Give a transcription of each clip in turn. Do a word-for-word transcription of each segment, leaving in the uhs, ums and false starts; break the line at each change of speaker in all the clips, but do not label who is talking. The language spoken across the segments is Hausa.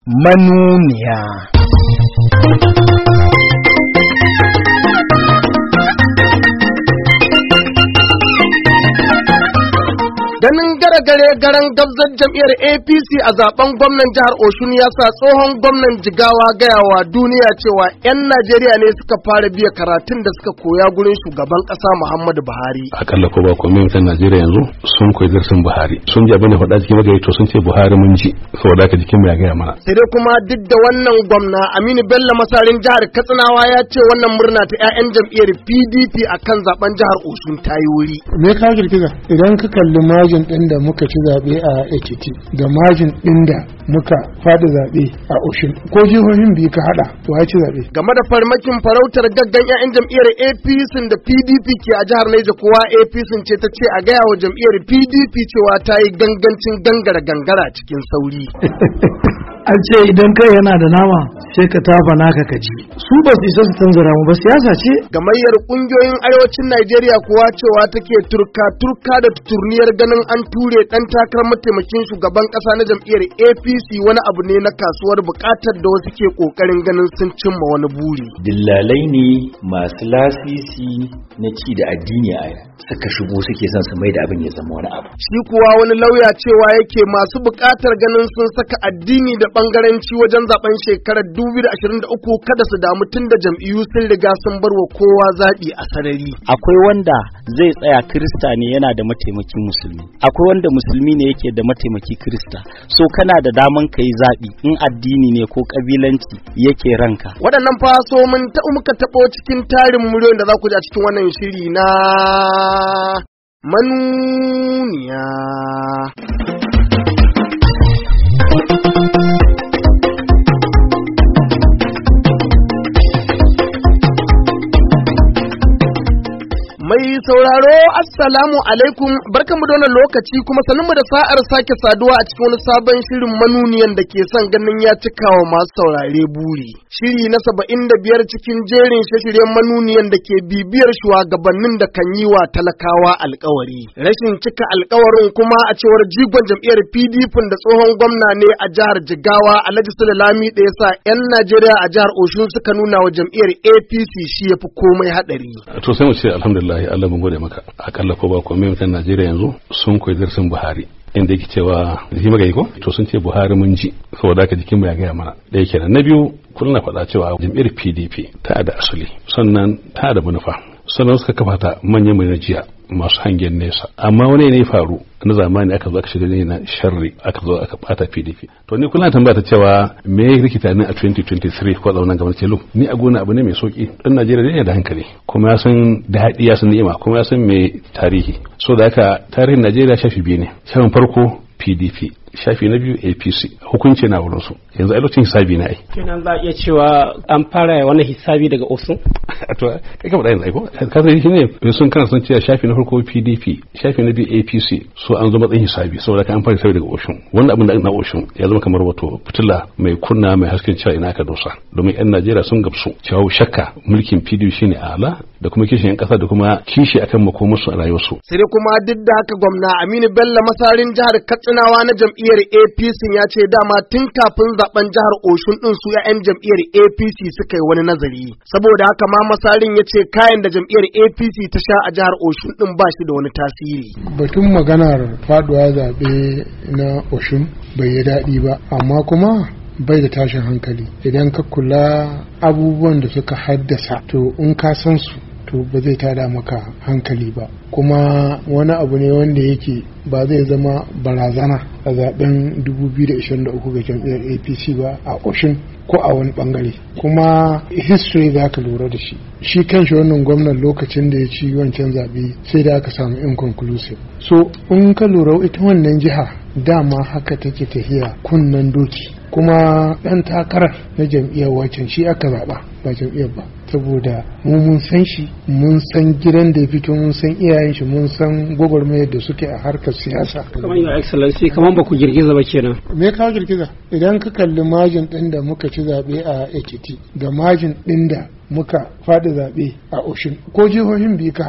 manuniya. Ganin gare-gare garan gabzar jam'iyyar A P C a zaben gwamnan jihar Oshun ya sa tsohon gwamnan Jigawa gayawa duniya cewa 'yan Najeriya ne suka fara biya karatun da suka koya gurin shugaban ƙasa Muhammadu Buhari.
Akalla ko ba komai mutan Najeriya yanzu sun koyi darsin Buhari. Sun ji abin da faɗa cikin magana to sun ce Buhari mun ji saboda haka jikin mu ya gaya mana.
Sai dai kuma duk da wannan gwamna Aminu Bello Masarin jihar Katsinawa ya ce wannan murna ta 'ya'yan jam'iyyar P D P akan zaben jihar Oshun ta yi wuri.
Me ka girgiza idan ka kalli majin ɗin da muka ci zaɓe a Ekiti da majin ɗin da muka fada zaɓe a Oshun ko jihohin biyu ka haɗa to ya ci zaɓe.
Game da farmakin farautar gaggan 'ya'yan jam'iyyar A P C da P D P ke a jihar Niger kowa A P C ce ta ce a gaya wa jam'iyyar P D P cewa ta yi gangancin gangara gangara cikin sauri.
An ce idan kai yana da nama sai ka tafa naka kaji. Su ba su isa su tanzara mu ba, siyasa ce.
Gamayyar kungiyoyin arewacin Najeriya kuwa cewa take turka turka da turniyar ganin an ture dan takarar mataimakin shugaban kasa na jam'iyyar A P C wani abu ne na kasuwar bukatar da wasu ke kokarin ganin sun cimma wani buri.
Dillalai ne masu lasisi na ci da addini a suka shigo suke son su mai da abin ya zama wani abu.
Shi kuwa wani lauya cewa yake masu bukatar ganin sun saka addini da bangaranci wajen zaben shekarar dubu biyu da ashirin da uku kada su damu tun da jam'iyyu sun riga sun bar wa kowa zaɓi a sarari.
Akwai wanda zai tsaya Kirista ne yana da mataimakin musulmi, akwai wanda musulmi ne yake da mataimaki Kirista, so kana da daman ka yi zaɓi in addini ne ko ƙabilanci yake ranka.
Waɗannan fa so mun taɓa muka taɓo cikin tarin muryoyin da za ku ji a cikin wannan shiri na manuniya. Mai sauraro assalamu alaikum, barkamu da wannan lokaci kuma sanin mu da sa'ar sake saduwa a cikin wani sabon shirin manuniyan da ke son ganin ya cika wa masu saurare buri. Shiri na saba'in da biyar cikin jerin shirye-shiryen manuniyan da ke bibiyar shugabannin da kan yi wa talakawa alkawari. Rashin cika alkawarin kuma a cewar jigon jam'iyyar P D P da tsohon gwamna ne a jihar Jigawa Alhaji Sule Lami da yasa 'yan Najeriya a jihar Oshun suka nuna wa jam'iyyar A P C shi yafi komai hadari.
To sai mu ce alhamdulillah Allah mun gode maka. Akalla ko ba komai mutan Najeriya yanzu sun koyi darsin Buhari. Inda yake cewa shi magayi ko to sun ce Buhari mun ji saboda haka jikin mu ya gaya mana. Da yake na biyu kullun na faɗa cewa jam'iyyar P D P ta da asali sannan ta da manufa sannan suka kafa ta manyan mai jiya masu hangen nesa amma wani ne faru na zamani aka zo aka shiga ne na sharri aka zo aka bata P D P to ni kullum tambaya ta cewa me ya rikita ni a twenty twenty-three ko zaunan gaban ce lu ni a gona abu ne mai sauki dan Najeriya ne da hankali kuma ya san daɗi ya san ni'ima kuma ya san me tarihi so da haka tarihin Najeriya shafi biyu ne shafin farko P D P shafi na biyu A P C hukunci na wurin su yanzu a lokacin hisabi na ai
kenan za a iya cewa an fara wani hisabi daga Osun
to kai ka faɗa yanzu ai ko ka san shi ne sun kana son cewa shafi na farko P D P shafi na biyu A P C so an zo matsayin hisabi saboda ka an fara hisabi daga Osun wannan abin da na Osun ya zama kamar wato fitila mai kunna mai hasken cewa ina ka dosa domin yan Najeriya sun gamsu cewa shakka mulkin P D P shine ala da kuma kishin yan kasa da kuma kishi akan makomarsu a rayuwarsu
sai dai kuma duk da haka gwamna Aminu Bello Masarin jihar Katsinawa na jam'iyyar A P C ya ce dama tun kafin zaben jihar Oshun din su 'ya'yan jam'iyyar A P C suka yi wani nazari saboda haka ma Masarin ya ce kayan da jam'iyyar A P C ta sha a jihar Oshun din ba shi da wani tasiri.
Batun maganar faduwa zaɓe na Oshun bai yi daɗi ba amma kuma bai da tashin hankali idan ka kula abubuwan da suka haddasa to in ka san su to ba zai tada maka hankali ba kuma wani abu ne wanda yake ba zai zama barazana a zaben dubu biyu da ashirin da uku ga jam'iyyar A P C ba a Oshun ko a wani bangare kuma history za ka lura da shi shi kanshi wannan gwamnan lokacin da ya ci wancan zaɓe sai da aka samu inconclusive so in ka lura ita wannan jiha dama haka take tafiya kunnen doki kuma ɗan takarar na jam'iyyar wacan shi aka zaɓa ba jam'iyyar ba saboda mu mun san shi mun san gidan da ya fito mun san iyayen shi mun san gwagwarmayar da suke a harkar siyasa
kamar your excellency kamar ba ku girgiza ba kenan
me ka girgiza idan ka kalli majin ɗin da muka ci zaɓe a Ekiti da majin ɗin da muka faɗi zaɓe a Oshun ko jihohin biyu ka haɗa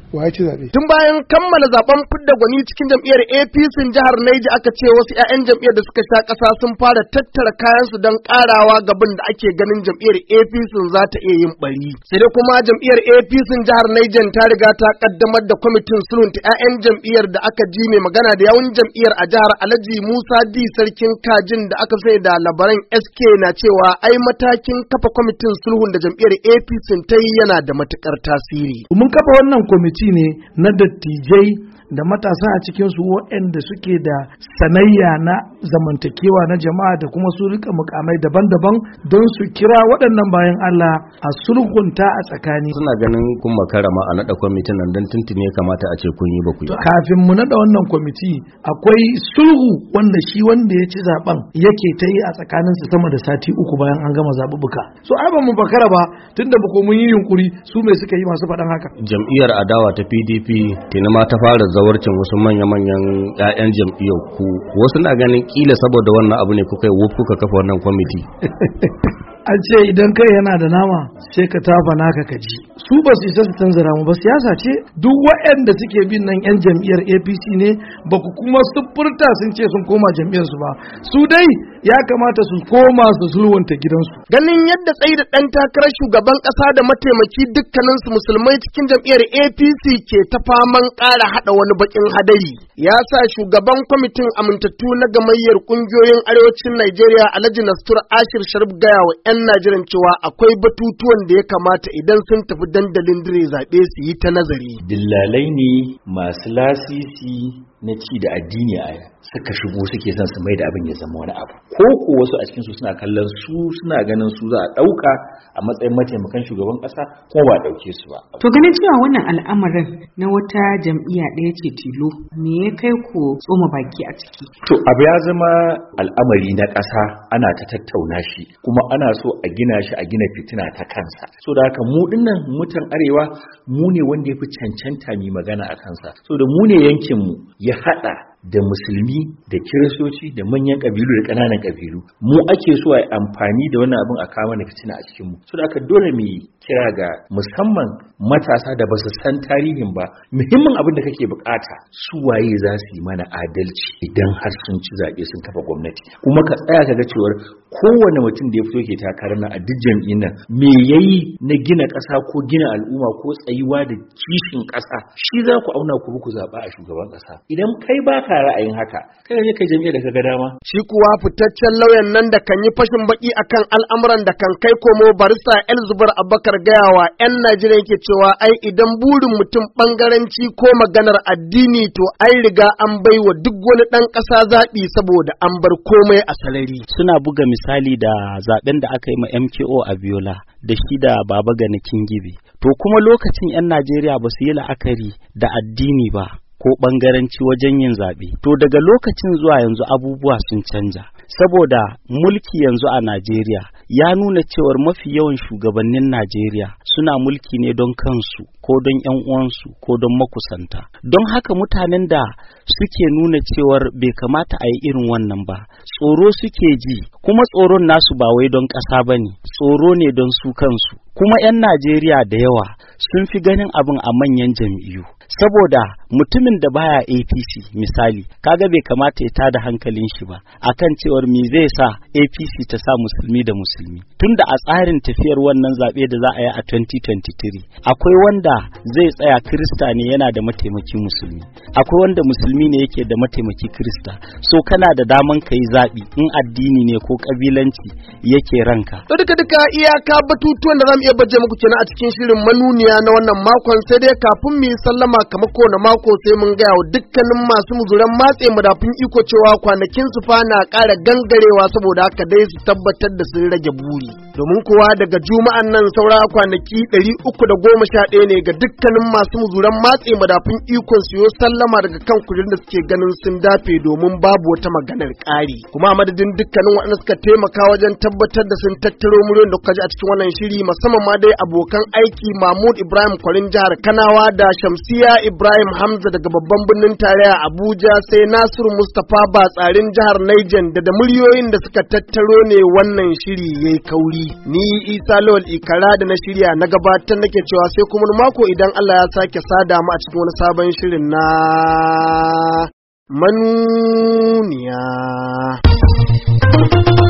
wa ya ci zaɓe.
Tun bayan kammala zaben fidda gwani cikin jam'iyyar A P C jihar Niger aka ce wasu 'ya'yan jam'iyyar da suka sha ƙasa sun fara tattara kayansu don ƙarawa gaban da ake ganin jam'iyyar A P C za ta iya yin bari. Sai dai kuma jam'iyyar A P C jihar Niger ta riga ta kaddamar da kwamitin sulhunta 'ya'yan jam'iyyar da aka ji mai magana da yawun jam'iyyar a jihar Alhaji Musa D Sarkin Kajin da aka sani da labaran S K na cewa ai matakin kafa kwamitin sulhun da jam'iyyar A P C ta yi yana da matukar tasiri.
Mun kafa wannan kwamiti ne na dattijai da matasa a cikinsu waɗanda suke da sanayya na zamantakewa na jama'a da kuma su rika mukamai daban-daban don su kira waɗannan bayan Allah a sulhunta a tsakani.
Suna ganin kun makara ma a naɗa kwamitin nan don tuntuni ya kamata a ce kun yi ba ku yi.
Kafin mu naɗa wannan kwamiti akwai sulhu wanda shi wanda ya ci zaben yake ta yi a tsakaninsu sama da sati uku bayan an gama zaɓuɓɓuka. So ai ba mu bakara ba tunda ba ko mun yi yunkuri su mai suka yi masu faɗan haka.
Jam'iyyar adawa ta P D P tuni ma ta fara zawarcin wasu manya-manyan 'ya'yan jam'iyyar ku, wasu na ganin kila saboda wannan abu ne kuka yi kuka kafa wannan kwamiti.
An ce idan kai yana da nama sai ka tafa naka ka ji. Su ba su isa su tanzara mu ba, siyasa ce. Duk waɗanda suke bin nan 'yan jam'iyyar A P C ne, ba ku kuma sufurta sun ce sun koma jam'iyyar su ba. Su dai ya kamata su koma su sulwanta gidansu.
Ganin yadda tsayi da ɗan takarar shugaban ƙasa da mataimaki dukkaninsu musulmai cikin jam'iyyar A P C ke ta faman ƙara haɗa wani baƙin hadari, ya sa shugaban kwamitin amintattu na gamayyar ƙungiyoyin arewacin Najeriya Alhaji Nastur Ashir Sharif gaya wa 'yan Najeriya cewa akwai batutuwan da ya kamata idan sun tafi dandalin dire zaɓe su yi ta nazari.
Dillalai ne masu lasisi na ci da addini a suka shigo suke son su mai da abin ya zama wani abu, ko ko wasu a cikin su suna kallon su suna ganin su za a dauka a matsayin mataimakan shugaban kasa ko ba dauke su ba.
To ganin cewa wannan al'amarin na wata jam'iyya ɗaya ce tilo, me ya kai ku tsoma baki a ciki?
To abu ya zama al'amari na kasa, ana ta tattauna shi kuma ana so a gina shi a gina fitina ta kansa. So da haka mu dinnan mutan arewa mu ne wanda ya fi cancanta mi magana a kansa. So da mu ne yankin mu ya hada da musulmi da kiristoci da manyan kabilu da ƙananan kabilu, mu ake so a amfani da wannan abin a kawo mana fitina a cikin mu. So da aka dole mu kira ga musamman matasa da basu san tarihin ba, muhimmin abin da kake bukata su waye za su yi mana adalci idan har sun ci zaɓe sun kafa gwamnati, kuma ka tsaya ka ga cewar kowane mutum da ya fito ke takarar nan a duk jam'iyyar nan me yayi na gina ƙasa ko gina al'umma ko tsayuwa da kishin ƙasa, shi za ku auna ku ku zaɓa a shugaban ƙasa. Idan kai ba ka ra'ayin haka, kai ne kai jami'a da kaga dama.
Shi kuwa fitaccen lauyan nan da kan yi fashin baki akan al'amuran da kan kai komo barista Elzubar Abubakar gayawa 'yan Najeriya yake cewa ai idan burin mutum bangaranci ko maganar addini to ai riga an baiwa duk wani ɗan ƙasa zaɓi saboda an bar komai a sarari.
Suna buga misali da zaben da aka yi ma M K O a Abiola da shi da Baba Gani Kingibe. To kuma lokacin 'yan Najeriya ba su yi la'akari da addini ba ko ɓangaranci wajen yin zaɓe. To daga lokacin zuwa yanzu abubuwa sun canja, saboda mulki yanzu a Najeriya ya nuna cewar mafi yawan shugabannin Najeriya suna mulki ne don kansu ko don ƴan uwansu ko don makusanta. Don haka mutanen da suke nuna cewar bai kamata a yi irin wannan ba, tsoro suke ji, kuma tsoron nasu ba wai don ƙasa ba ne, tsoro ne don su kansu. Kuma 'yan Najeriya da yawa sun fi ganin abin a manyan jam'iyyu, saboda mutumin da baya A P C misali, kaga bai kamata ya tada hankalin shi ba akan cewar me zai sa A P C ta sa musulmi da musulmi, tunda a tsarin tafiyar wannan zaɓe da za a yi a twenty twenty-three akwai wanda zai tsaya Kirista ne yana da mataimaki musulmi, akwai wanda musulmi ne yake da mataimaki Kirista. So kana da daman kai zaɓi in addini ne ko kabilanci yake ranka.
To duka duka iyaka batutuwan da zamu iya baje muku kenan a cikin shirin manuniya na wannan makon, sai dai kafin mu yi sallama kamar kowane mako sai mun gaya wa dukkanin masu muzuran matse madafin iko cewa kwanakin su fa na ƙara gangarewa, saboda haka dai su tabbatar da sun rage buri. Domin kuwa daga juma'an nan saura kwanaki ɗari uku da goma sha ɗaya ne ga dukkanin masu muzuran matse madafin ikon su yo sallama daga kan kujerun da suke ganin sun dafe, domin babu wata maganar ƙari. Kuma a madadin dukkanin waɗanda suka taimaka wajen tabbatar da sun tattaro miliyon da kuka ji a cikin wannan shiri, musamman ma dai abokan aiki Mahmud Ibrahim Kwarin jihar Kanawa da Shamsiya Ibrahim Hamza daga babban birnin tarayya Abuja, sai Nasiru Mustapha Batsarin jihar Niger da da muryoyin da suka tattaro ne wannan shiri yayi kauri. Ni Isa Lawal Ikara da na shirya na gabatar nake cewa sai kuma mako idan Allah ya sake sada mu a cikin wani sabon shirin na manuniya.